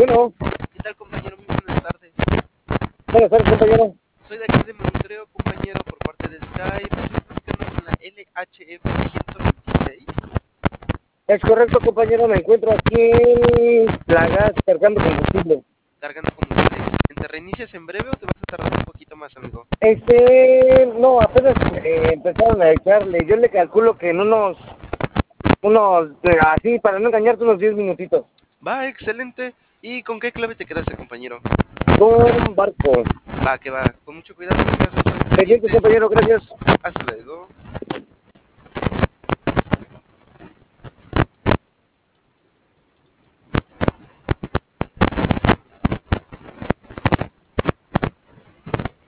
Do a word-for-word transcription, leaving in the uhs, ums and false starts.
Bueno, ¿Qué tal, compañero? Muy buenas tardes. buenas tardes, compañero. Soy de aquí de monitoreo, compañero, por parte de Skype. Estoy platicando con la L H F ciento veintiséis. Es correcto, compañero. Me encuentro aquí en la gas cargando combustible. Cargando combustible. ¿Te reinicias en breve o te vas a tardar un poquito más, amigo? Este, no, apenas eh, empezaron a echarle. Yo le calculo que en unos, unos, eh, así, para no engañarte, unos diez minutitos. Va, excelente. ¿Y con qué clave te quedaste, compañero? Con barco. Va, que va. Con mucho cuidado, que estás Pendiente, pendiente. compañero, gracias. Hasta luego.